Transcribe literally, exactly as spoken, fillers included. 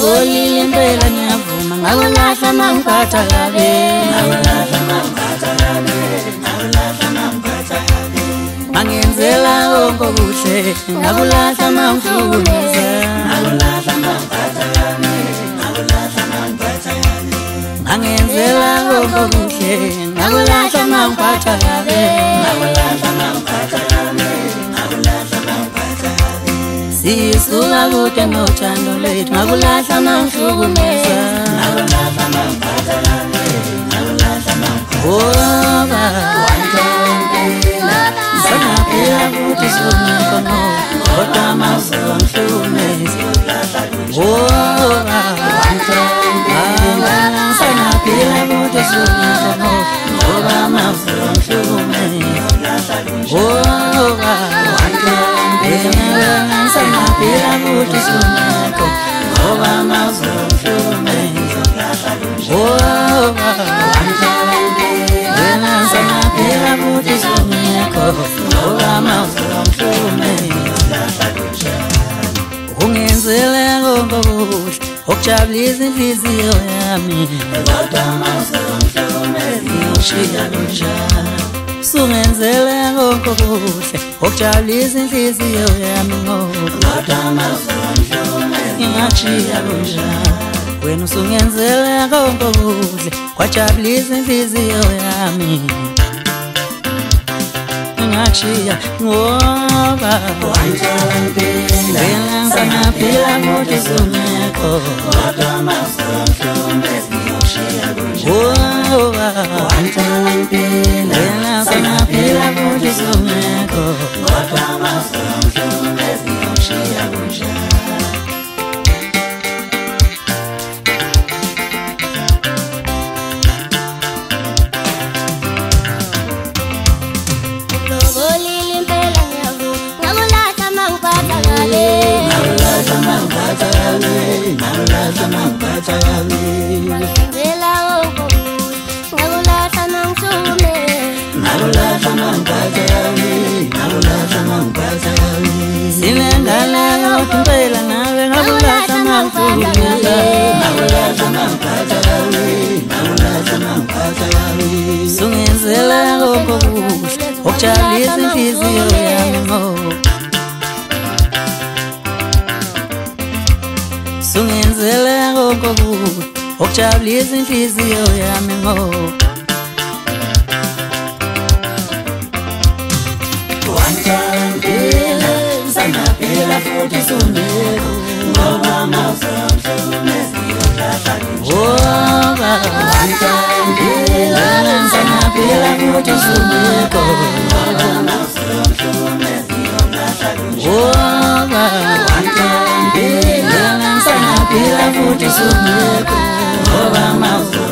Lobolile impela ngiyavuma ngakulahla mangiphatha kabi ngakulahla mangiphatha kabi ngakulahla mangiphatha kabi Mangenzela konke kuhle ngakulahla mangihlukumeza ngakulahla mangiphatha kabi ngakulahla mangiphatha kabi Mangenzela konke kuhle ngakulahla mangiphatha kabi ngakulahla mangiphatha kabi ngakulahla mangiphatha kabi Sisuka kude nothando lwethu ngakulahla mangihlukumeza ngakulahla mangiphatha kabi ngakulahla mangiphatha Ngoba Sangaphila futhi singekho no kodwa mawusuka ngihlukumeza Ngoba Sangaphila futhi singekho no kodwa mawusuka ngihlukumeza Ngoba Sangaphila futhi singekho ngoba mawusuka ngihlukumeza Ngoba Sangaphila futhi singekho ngoba mawusuka ngihlukumeza Ungenzele konke kuhle okujabulisa inhliziyo yami kodwa mawusuka ngihlukumeza ngiyoshiya kunjani Sungenzele konke kuhle okujabulisa inhliziyo yami kodwa mawusuka ngihlukumeza ngiyashiya kunjani Wena usungenzele konke kuhle kwajabulisa inhliziyo yami Ngiyashiya ngoba Wena sangaphila futhi singekho kodwa mawusuka ngihlukumeza ngiyoshiya kunjani Ngoba Wena sangaphila futhi singekho kodwa mawusuka ngihlukumeza ngiyoshiya kunjani Ngakulahla mangiphatha kabi ngakulahla mangiphatha kabi Mangenzela konke ngakulahla mangihlukumeza ngakulahla mangiphatha kabi ngakulahla mangiphatha kabi Sinengane kodwa impela nawe ngakulahla mangihlukumeza ngakulahla mangiphatha kabi ngakulahla mangiphatha kabi Sungenzela konke kuhle okujabulisa inhliziyo yami Sungenzele konke kuhle okujabulisa inhliziyo yami ngoba Wanjangela sangaphila futhi singekho ngoba mawusuka ngihlukumeza ngiyolahla Ngoba Wanjangela sangaphila futhi singekho ngoba mawusuka ngihlukumeza ngiyolahla Ngoba Wanjangela Sangaphila futhi singekho ngoba mawusuka